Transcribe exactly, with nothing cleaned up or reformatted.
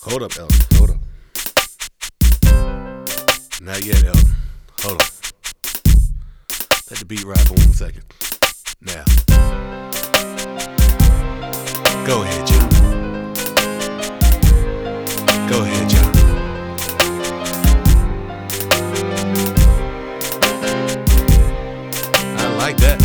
Hold up, Elton. Hold up. Not yet, Elton. Hold on. Let the beat ride for one second. Now. Go ahead, John. Go ahead, John. I like that.